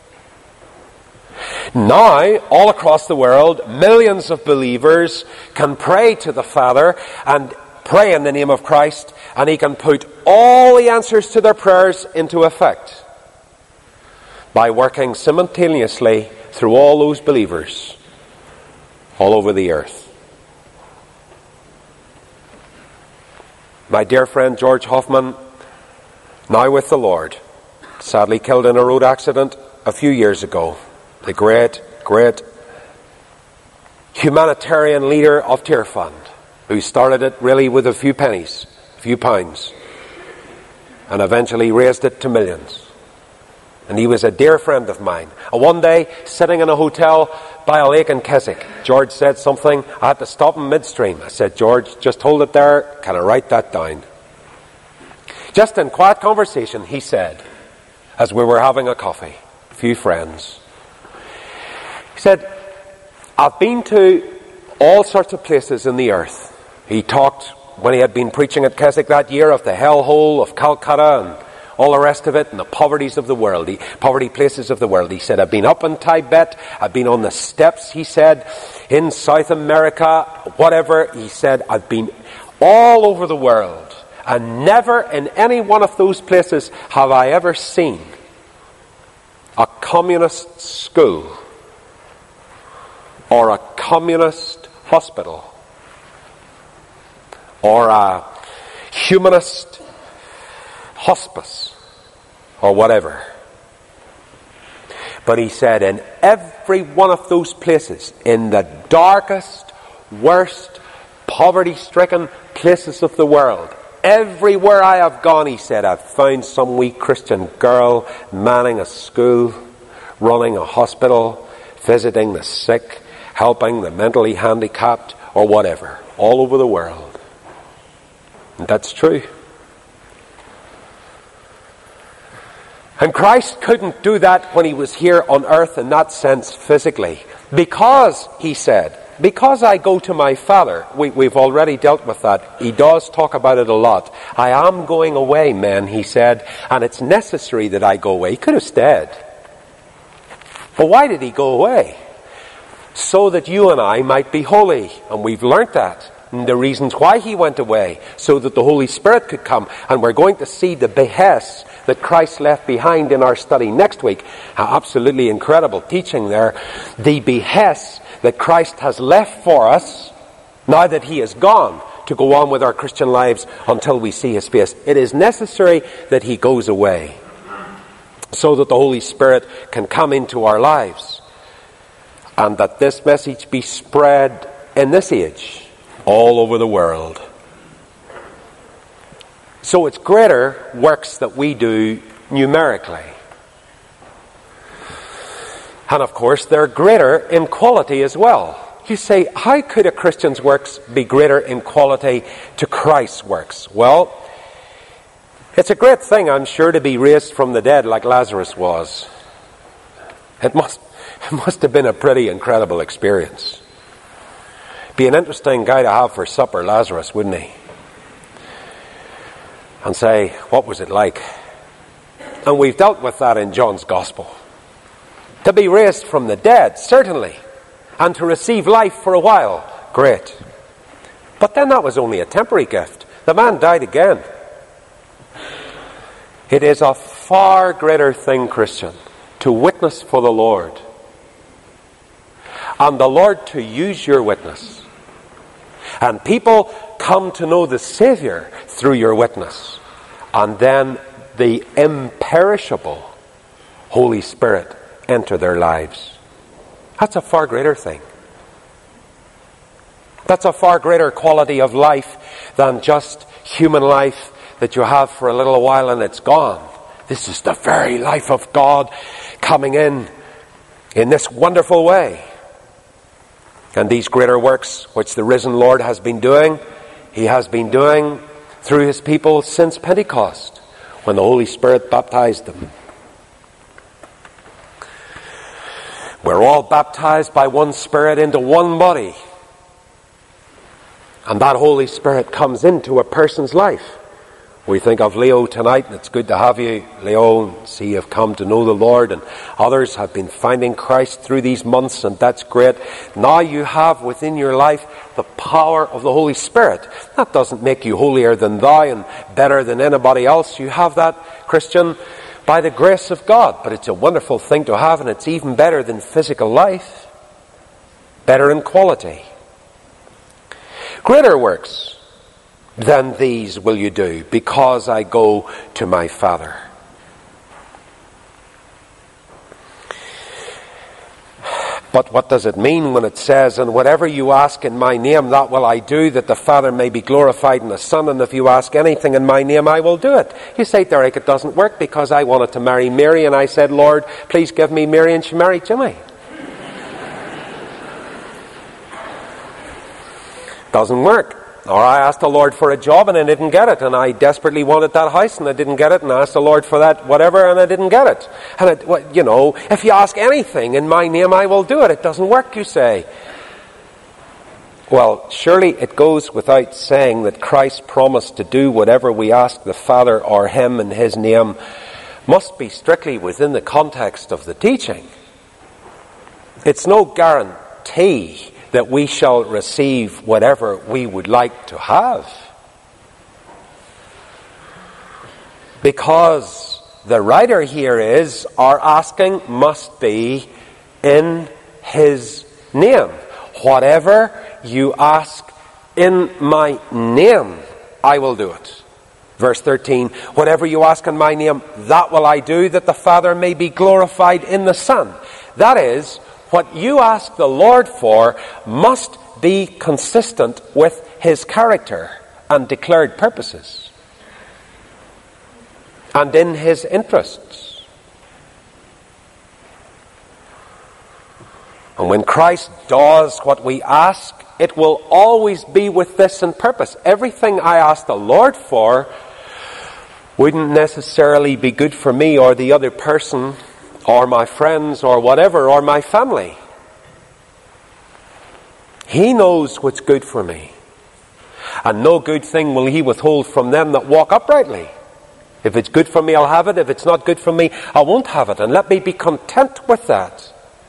[SPEAKER 1] Now, all across the world, millions of believers can pray to the Father and pray in the name of Christ, and he can put all the answers to their prayers into effect by working simultaneously through all those believers all over the earth. My dear friend George Hoffman, now with the Lord, sadly killed in a road accident a few years ago. The great, great humanitarian leader of Tear Fund, who started it really with a few pennies, a few pounds, and eventually raised it to millions. And he was a dear friend of mine. And one day, sitting in a hotel by a lake in Keswick, George said something. I had to stop him midstream. I said, George, just hold it there. Can I write that down? Just in quiet conversation, he said, as we were having a coffee, a few friends, he said, I've been to all sorts of places in the earth. He talked, when he had been preaching at Keswick that year, of the hellhole of Calcutta and all the rest of it, and the poverties of the world, the poverty places of the world. He said, I've been up in Tibet, I've been on the steppes, he said, in South America, whatever. He said, I've been all over the world, and never in any one of those places have I ever seen a communist school or a communist hospital or a humanist hospice or whatever. But he said, in every one of those places, in the darkest, worst, poverty-stricken places of the world, everywhere I have gone, he said, I've found some wee Christian girl manning a school, running a hospital, visiting the sick, helping the mentally handicapped, or whatever, all over the world. And that's true. And Christ couldn't do that when he was here on earth in that sense physically. Because, he said, because I go to my Father. We, we've already dealt with that. He does talk about it a lot. I am going away, men, he said, and it's necessary that I go away. He could have stayed. But why did he go away? So that you and I might be holy. And we've learnt that. And the reasons why he went away, so that the Holy Spirit could come. And we're going to see the behests that Christ left behind in our study next week. Absolutely incredible teaching there. The behests that Christ has left for us, now that he is gone, to go on with our Christian lives until we see his face. It is necessary that he goes away, so that the Holy Spirit can come into our lives, and that this message be spread in this age all over the world. So it's greater works that we do numerically. And of course, they're greater in quality as well. You say, how could a Christian's works be greater in quality to Christ's works? Well, it's a great thing, I'm sure, to be raised from the dead like Lazarus was. It must, it must have been a pretty incredible experience. Be an interesting guy to have for supper, Lazarus, wouldn't he? And say, what was it like? And we've dealt with that in John's Gospel. To be raised from the dead, certainly. And to receive life for a while, great. But then that was only a temporary gift. The man died again. It is a far greater thing, Christian, to witness for the Lord. And the Lord to use your witness. And people come to know the Savior through your witness. And then the imperishable Holy Spirit enter their lives. That's a far greater thing. That's a far greater quality of life than just human life that you have for a little while and it's gone. This is the very life of God coming in in this wonderful way. And these greater works which the risen Lord has been doing, he has been doing through his people since Pentecost, when the Holy Spirit baptized them. We're all baptized by one Spirit into one body. And that Holy Spirit comes into a person's life. We think of Leo tonight, and it's good to have you, Leo. See, you've come to know the Lord, and others have been finding Christ through these months, and that's great. Now you have within your life the power of the Holy Spirit. That doesn't make you holier than thou and better than anybody else. You have that, Christian, by the grace of God. But it's a wonderful thing to have, and it's even better than physical life. Better in quality. Greater works than these will you do, because I go to my Father. But what does it mean when it says, and whatever you ask in my name, that will I do, that the Father may be glorified in the Son, and if you ask anything in my name, I will do it. You say, Derek, it doesn't work, because I wanted to marry Mary, and I said, Lord, please give me Mary, and she married Jimmy. Doesn't work. Or I asked the Lord for a job and I didn't get it, and I desperately wanted that house and I didn't get it, and I asked the Lord for that whatever and I didn't get it. And it, well, you know, if you ask anything in my name, I will do it. It doesn't work, you say. Well, surely it goes without saying that Christ promised to do whatever we ask the Father or Him in His name must be strictly within the context of the teaching. It's no guarantee that we shall receive whatever we would like to have. Because the writer here is, our asking must be in His name. Whatever you ask in my name, I will do it. Verse thirteen, whatever you ask in my name, that will I do, that the Father may be glorified in the Son. That is, what you ask the Lord for must be consistent with His character and declared purposes, and in His interests. And when Christ does what we ask, it will always be with this in purpose. Everything I ask the Lord for wouldn't necessarily be good for me or the other person, or my friends, or whatever, or my family. He knows what's good for me. And no good thing will He withhold from them that walk uprightly. If it's good for me, I'll have it. If it's not good for me, I won't have it. And let me be content with that.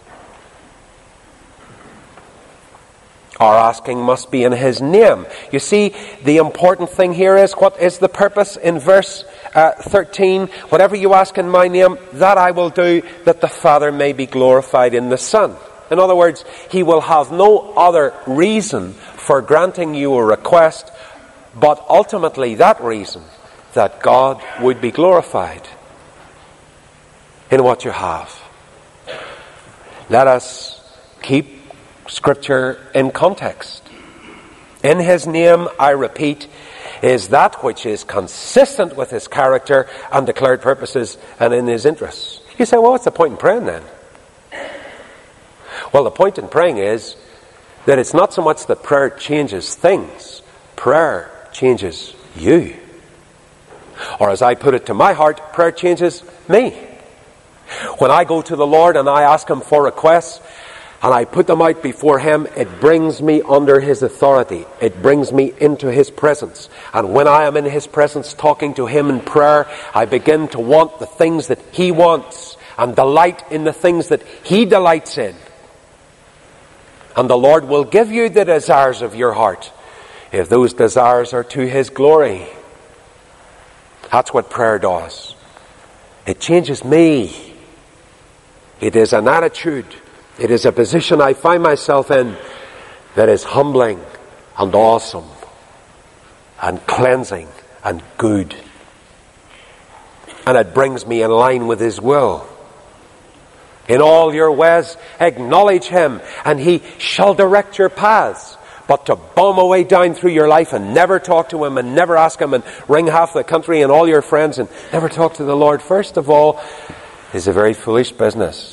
[SPEAKER 1] Our asking must be in His name. You see, the important thing here is, what is the purpose in verse uh, thirteen? Whatever you ask in my name, that I will do, that the Father may be glorified in the Son. In other words, He will have no other reason for granting you a request, but ultimately that reason, that God would be glorified in what you have. Let us keep Scripture in context. In His name, I repeat, is that which is consistent with His character and declared purposes and in His interests. You say, well, what's the point in praying then? Well, the point in praying is that it's not so much that prayer changes things. Prayer changes you. Or as I put it to my heart, prayer changes me. When I go to the Lord and I ask Him for requests, and I put them out before Him, it brings me under His authority. It brings me into His presence. And when I am in His presence talking to Him in prayer, I begin to want the things that He wants and delight in the things that He delights in. And the Lord will give you the desires of your heart, if those desires are to His glory. That's what prayer does. It changes me. It is an attitude. It is a position I find myself in that is humbling and awesome and cleansing and good. And it brings me in line with His will. In all your ways, acknowledge Him, and He shall direct your paths. But to bomb away down through your life and never talk to Him and never ask Him and ring half the country and all your friends and never talk to the Lord first of all is a very foolish business.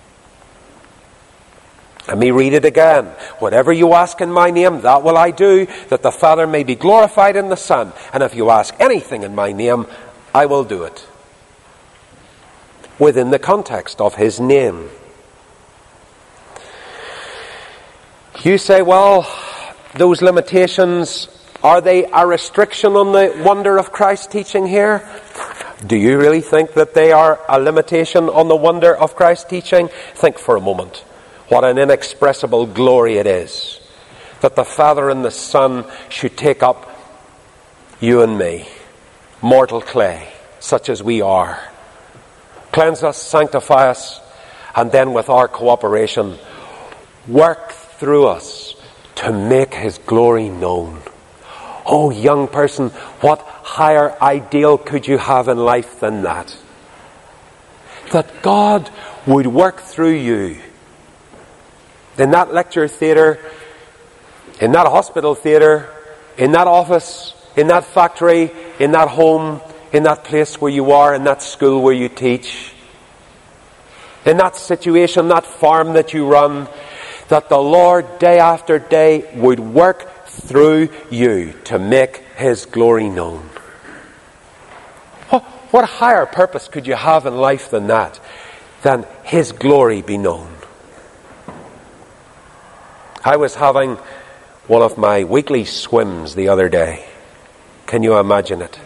[SPEAKER 1] Let me read it again. Whatever you ask in my name, that will I do, that the Father may be glorified in the Son. And if you ask anything in my name, I will do it. Within the context of His name. You say, well, those limitations, are they a restriction on the wonder of Christ's teaching here? Do you really think that they are a limitation on the wonder of Christ's teaching? Think for a moment. What an inexpressible glory it is that the Father and the Son should take up you and me, mortal clay, such as we are, cleanse us, sanctify us, and then with our cooperation, work through us to make his glory known. Oh, young person, what higher ideal could you have in life than that? That God would work through you in that lecture theatre, in that hospital theatre, in that office, in that factory, in that home, in that place where you are, in that school where you teach, in that situation, that farm that you run, that the Lord day after day would work through you to make his glory known. What, what higher purpose could you have in life than that, than his glory be known? I was having one of my weekly swims the other day. Can you imagine it?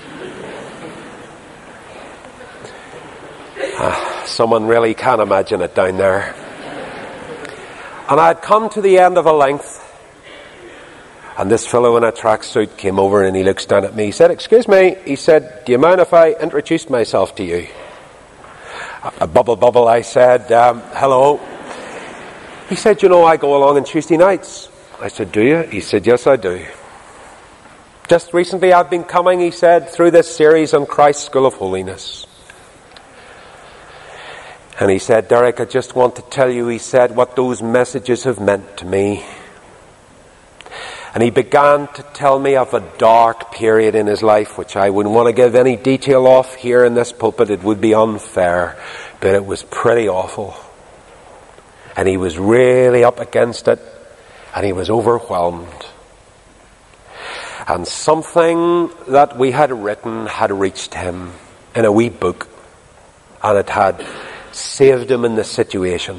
[SPEAKER 1] Ah, someone really can imagine it down there. And I had come to the end of a length, and this fellow in a tracksuit came over and he looks down at me. He said, "Excuse me," he said, "do you mind if I introduced myself to you?" A bubble bubble, I said, um, "Hello." He said, "You know, I go along on Tuesday nights." I said, "Do you?" He said, "Yes, I do. Just recently I've been coming," he said, "through this series on Christ's School of Holiness." And he said, "Derek, I just want to tell you," he said, "what those messages have meant to me." And he began to tell me of a dark period in his life, which I wouldn't want to give any detail of here in this pulpit. It would be unfair, but it was pretty awful. And he was really up against it, and he was overwhelmed. And something that we had written had reached him in a wee book, and it had saved him in the situation.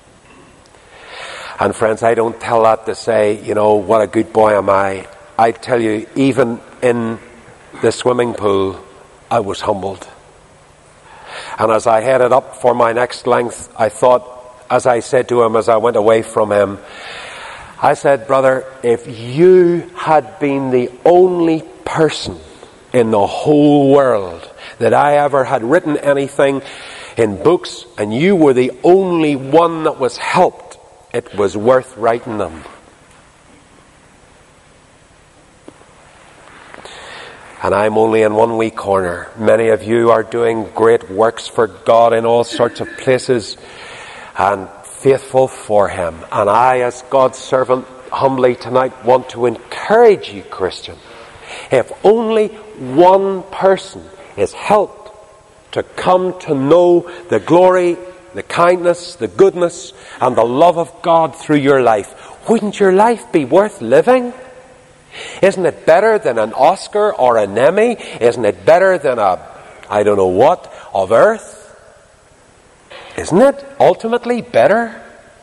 [SPEAKER 1] And friends, I don't tell that to say, you know, what a good boy am I. I tell you, even in the swimming pool, I was humbled. And as I headed up for my next length, I thought, as I said to him as I went away from him, I said, "Brother, if you had been the only person in the whole world that I ever had written anything in books, and you were the only one that was helped, it was worth writing them." And I'm only in one wee corner. Many of you are doing great works for God in all sorts of places and faithful for him. And I, as God's servant, humbly tonight want to encourage you, Christian. If only one person is helped to come to know the glory, the kindness, the goodness, and the love of God through your life, wouldn't your life be worth living? Isn't it better than an Oscar or an Emmy? Isn't it better than a, I don't know what, of earth? Isn't it ultimately better?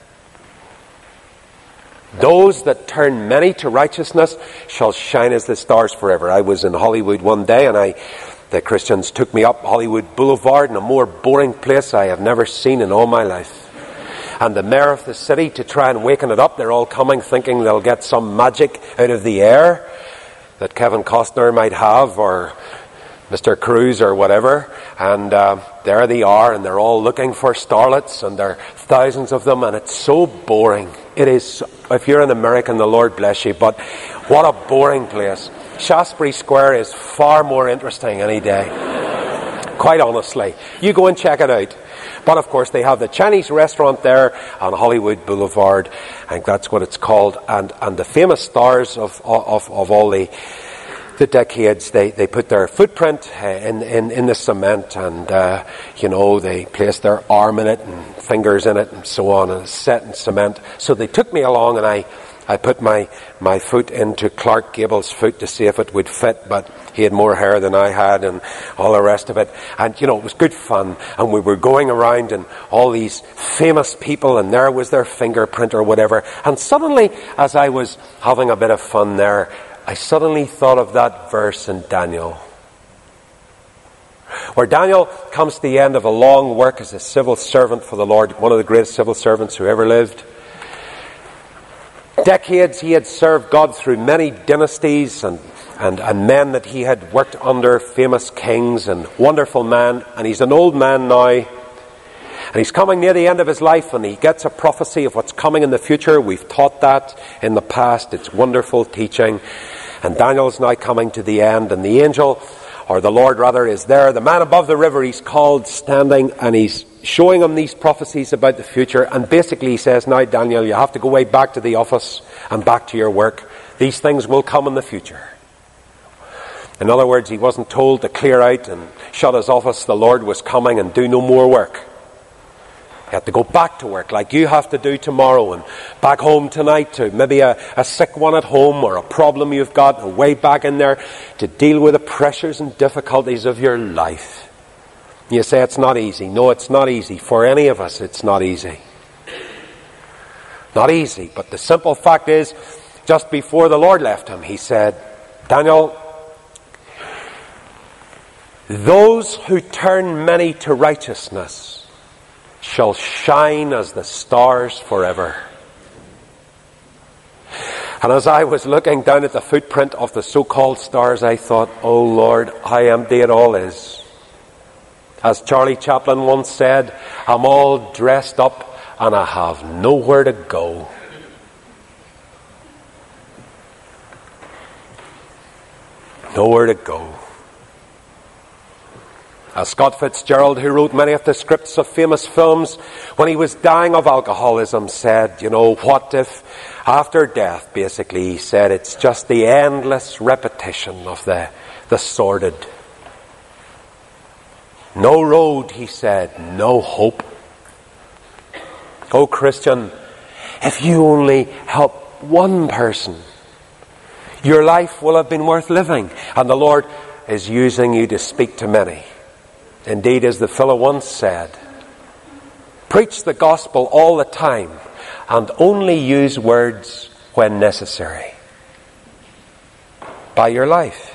[SPEAKER 1] Those that turn many to righteousness shall shine as the stars forever. I was in Hollywood one day, and I, the Christians took me up Hollywood Boulevard, in a more boring place I have never seen in all my life. And the mayor of the city, to try and waken it up, they're all coming thinking they'll get some magic out of the air that Kevin Costner might have, or Mister Cruz or whatever. And uh, there they are, and they're all looking for starlets, and there are thousands of them, and it's so boring. It is. If you're an American, the Lord bless you, but what a boring place. Shaftesbury Square is far more interesting any day. Quite honestly. You go and check it out. But of course they have the Chinese restaurant there on Hollywood Boulevard. I think that's what it's called. And and the famous stars of of, of all the the decades, they, they put their footprint uh, in, in, in the cement, and uh, you know, they place their arm in it and fingers in it and so on, and it's set in cement. So they took me along, and I I put my, my foot into Clark Gable's foot to see if it would fit, but he had more hair than I had and all the rest of it. And, you know, it was good fun. And we were going around and all these famous people, and there was their fingerprint or whatever. And suddenly, as I was having a bit of fun there, I suddenly thought of that verse in Daniel, where Daniel comes to the end of a long work as a civil servant for the Lord, one of the greatest civil servants who ever lived. Decades he had served God through many dynasties and, and, and men that he had worked under, famous kings and wonderful man. And he's an old man now. And he's coming near the end of his life, and he gets a prophecy of what's coming in the future. We've taught that in the past. It's wonderful teaching. And Daniel's now coming to the end, and the angel, or the Lord rather, is there. The man above the river, he's called, standing, and he's showing him these prophecies about the future. And basically he says, now Daniel, you have to go way back to the office and back to your work. These things will come in the future. In other words, he wasn't told to clear out and shut his office. The Lord was coming and do no more work. He had to go back to work like you have to do tomorrow, and back home tonight to maybe a, a sick one at home or a problem you've got, and way back in there to deal with the pressures and difficulties of your life. You say it's not easy. No, it's not easy. For any of us, it's not easy. Not easy. But the simple fact is, just before the Lord left him, he said, Daniel, those who turn many to righteousness shall shine as the stars forever. And as I was looking down at the footprint of the so-called stars, I thought, oh Lord, how empty it all is. As Charlie Chaplin once said, I'm all dressed up and I have nowhere to go. Nowhere to go. As Scott Fitzgerald, who wrote many of the scripts of famous films, when he was dying of alcoholism, said, you know, what if after death, basically, he said, it's just the endless repetition of the, the sordid. No road, he said, no hope. Oh, Christian, if you only help one person, your life will have been worth living. And the Lord is using you to speak to many. Indeed, as the fellow once said, preach the gospel all the time and only use words when necessary. By your life.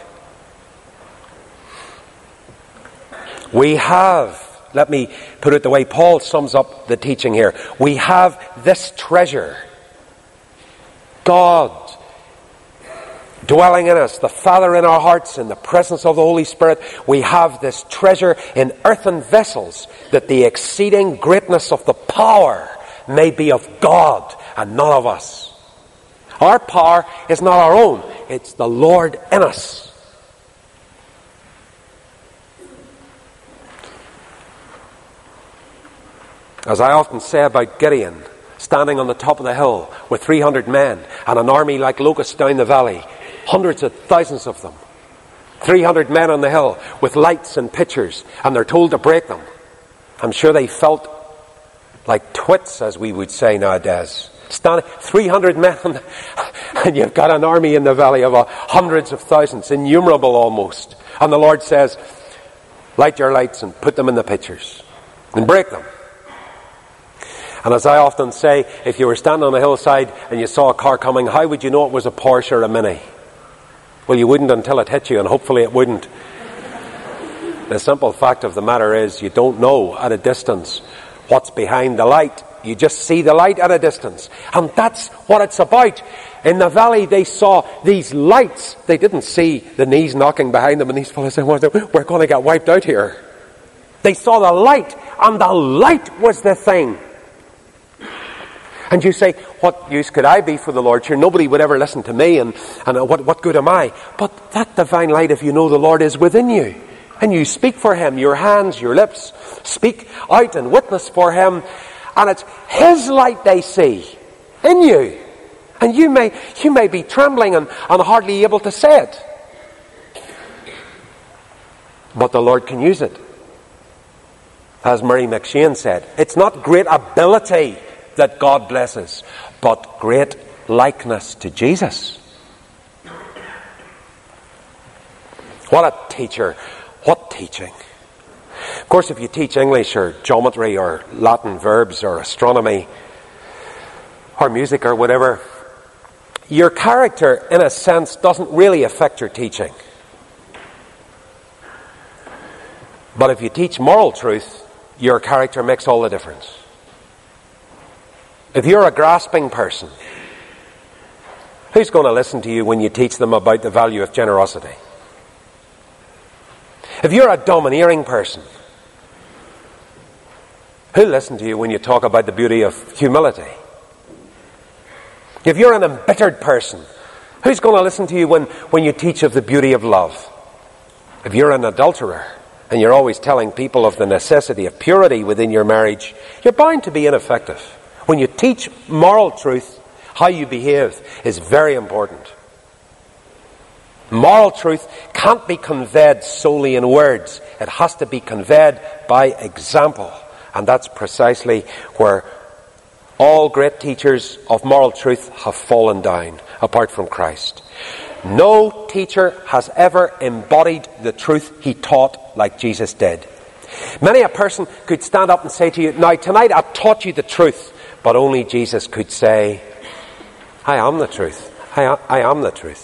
[SPEAKER 1] We have, let me put it the way Paul sums up the teaching here. We have this treasure. God dwelling in us, the Father in our hearts, in the presence of the Holy Spirit. We have this treasure in earthen vessels, that the exceeding greatness of the power may be of God and not of us. Our power is not our own. It's the Lord in us. As I often say about Gideon, standing on the top of the hill with three hundred men and an army like locusts down the valley, hundreds of thousands of them, three hundred men on the hill with lights and pitchers, and they're told to break them. I'm sure they felt like twits, as we would say nowadays. Standing, three hundred men, and you've got an army in the valley of uh, hundreds of thousands, innumerable almost. And the Lord says, light your lights and put them in the pitchers and break them. And as I often say, if you were standing on a hillside and you saw a car coming, how would you know it was a Porsche or a Mini? Well, you wouldn't until it hit you, and hopefully it wouldn't. The simple fact of the matter is, you don't know at a distance what's behind the light. You just see the light at a distance. And that's what it's about. In the valley, they saw these lights. They didn't see the knees knocking behind them, and these fellows saying, we're going to get wiped out here. They saw the light, and the light was the thing. And you say, what use could I be for the Lord? Sure, nobody would ever listen to me, and, and what, what good am I? But that divine light, if you know the Lord is within you, and you speak for Him, your hands, your lips, speak out and witness for Him, and it's His light they see in you. And you may you may be trembling and, and hardly able to say it. But the Lord can use it. As Murray McShane said, it's not great ability that God blesses, but great likeness to Jesus. What a teacher. What teaching. Of course, if you teach English or geometry or Latin verbs or astronomy or music or whatever, your character, in a sense, doesn't really affect your teaching. But if you teach moral truth, your character makes all the difference. If you're a grasping person, who's going to listen to you when you teach them about the value of generosity? If you're a domineering person, who'll listen to you when you talk about the beauty of humility? If you're an embittered person, who's going to listen to you when, when you teach of the beauty of love? If you're an adulterer, and you're always telling people of the necessity of purity within your marriage, you're bound to be ineffective. When you teach moral truth, how you behave is very important. Moral truth can't be conveyed solely in words. It has to be conveyed by example. And that's precisely where all great teachers of moral truth have fallen down, apart from Christ. No teacher has ever embodied the truth he taught like Jesus did. Many a person could stand up and say to you, now tonight I've taught you the truth, but only Jesus could say, I am the truth. I, I am the truth.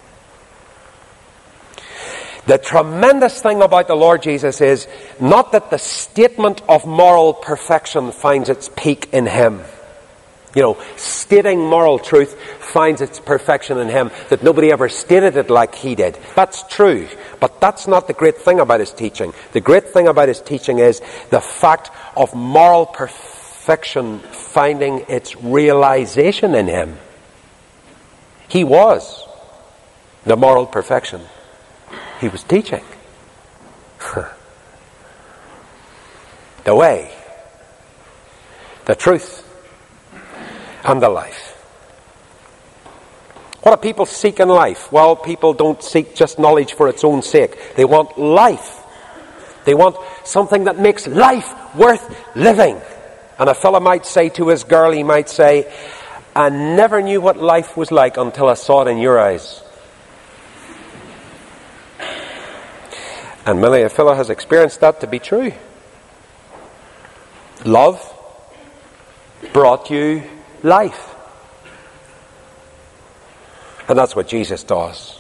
[SPEAKER 1] The tremendous thing about the Lord Jesus is not that the statement of moral perfection finds its peak in Him. You know, stating moral truth finds its perfection in Him, that nobody ever stated it like He did. That's true, but that's not the great thing about His teaching. The great thing about His teaching is the fact of moral perfection finding its realization in Him. He was the moral perfection He was teaching. The way, the truth, and the life. What do people seek in life? Well, people don't seek just knowledge for its own sake. They want life. They want something that makes life worth living. And a fellow might say to his girl, he might say, I never knew what life was like until I saw it in your eyes. And many a fellow has experienced that to be true. Love brought you life. And that's what Jesus does.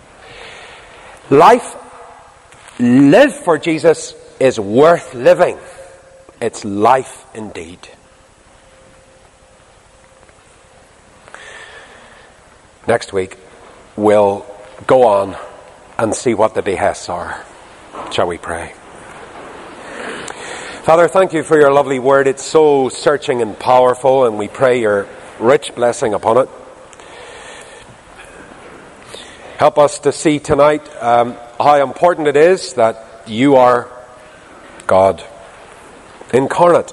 [SPEAKER 1] Life lived for Jesus is worth living. It's life indeed. Next week, we'll go on and see what the behests are. Shall we pray? Father, thank you for your lovely word. It's so searching and powerful, and we pray your rich blessing upon it. Help us to see tonight um, how important it is that you are God incarnate,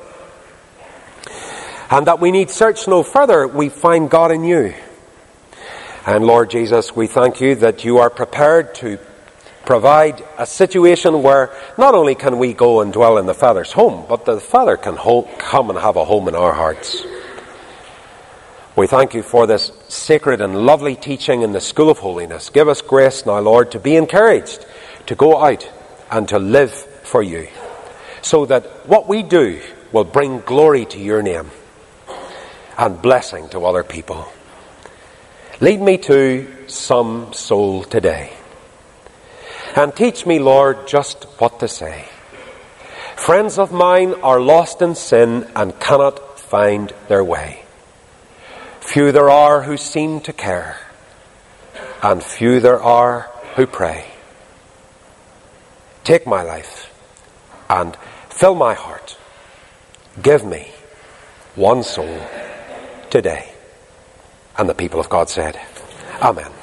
[SPEAKER 1] and that we need search no further. We find God in you. And Lord Jesus, we thank you that you are prepared to provide a situation where not only can we go and dwell in the Father's home, but the Father can ho- come and have a home in our hearts. We thank you for this sacred and lovely teaching in the School of Holiness. Give us grace now, Lord, to be encouraged to go out and to live for you, so that what we do will bring glory to your name and blessing to other people. Lead me to some soul today. And teach me, Lord, just what to say. Friends of mine are lost in sin and cannot find their way. Few there are who seem to care, and few there are who pray. Take my life and fill my heart. Give me one soul today. And the people of God said, Amen.